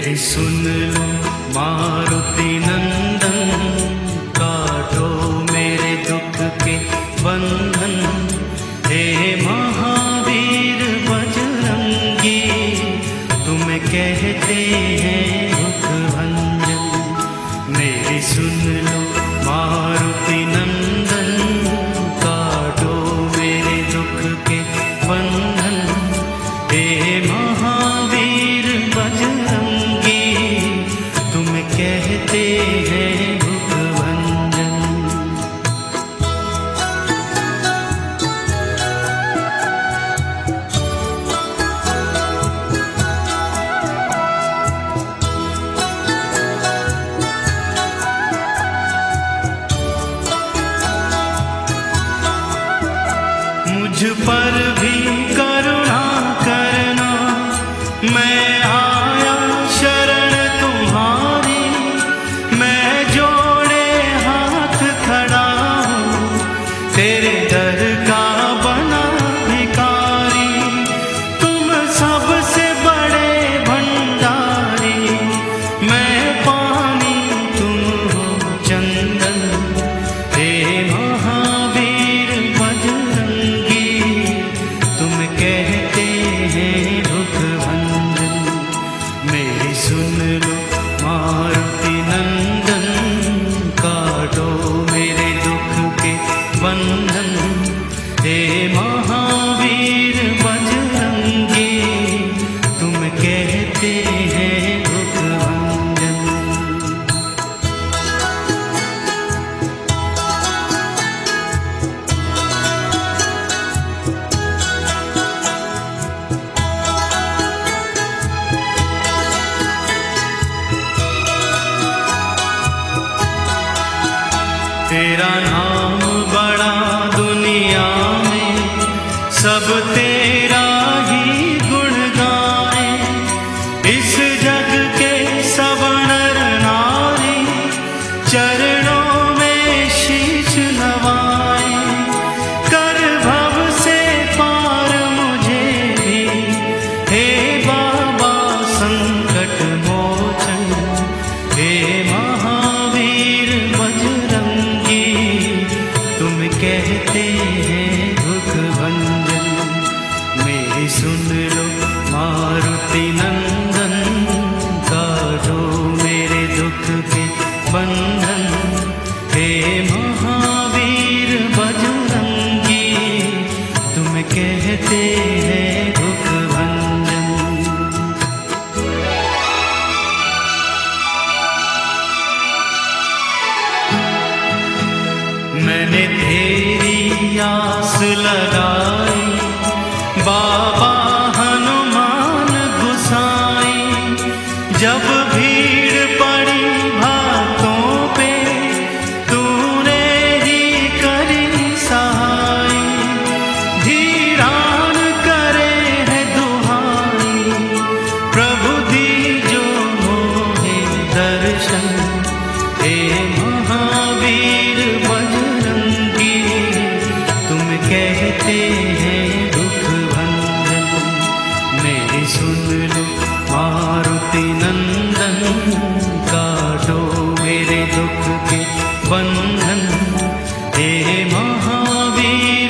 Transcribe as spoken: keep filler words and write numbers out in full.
मेरी सुन लो मारुति नंदन, काटो मेरे दुख के बंधन। हे महावीर बजरंगी, तुम कहते हैं दुख भंजन। मेरी सुन लो मारुति नंदन, काटो मेरे दुख के बंधन। हे महावीर बजरंगी, तुम कहते हैं दुख भंजन। मुझ पर भी करुणा करना, मैं आया शरण तुम्हारी। मैं जोड़े हाथ खड़ा हूँ, तेरे दर का बना भिखारी। तुम सबसे बड़े भंडारी, मैं पानी तुम हो चंदन। हे महावीर बजरंगी, तुम कहते हैं दुख भंजन। मेरी सुन लो मारुति नंदन, काटो मेरे दुख के बंधन। हे महावीर बजरंगी, तुम कहते हैं दुख भंजन। तेरा नाम बड़ा दुनिया में, सब तेरा ही गुण गाए। इस जग के सब नर नारी, चरणों में शीश नवाए। कर भव से पार मुझे भी, हे बाबा संकट मोचन। हे महावीर बजरंगी, तुम कहते हैं दुख भंजन। मेरी सुन लो मारुति नंदन, काटो मेरे दुख के बंधन। हे महावीर बजरंगी, तुम कहते हैं दुख भंजन। मैंने तेरी आस लगाई, बाबा हनुमान गुसाई। जब भीड़ पड़ी भक्तों पे, तूने ही करी सहाय। धीरान करे है दुहाई, प्रभु दीजो मोहे दर्शन। हे महावीर बजरंगी, तुम कहते हैं दुख भंजन। मेरी सुन लो मारुति नंदन, काटो मेरे दुख के बंधन। हे महावीर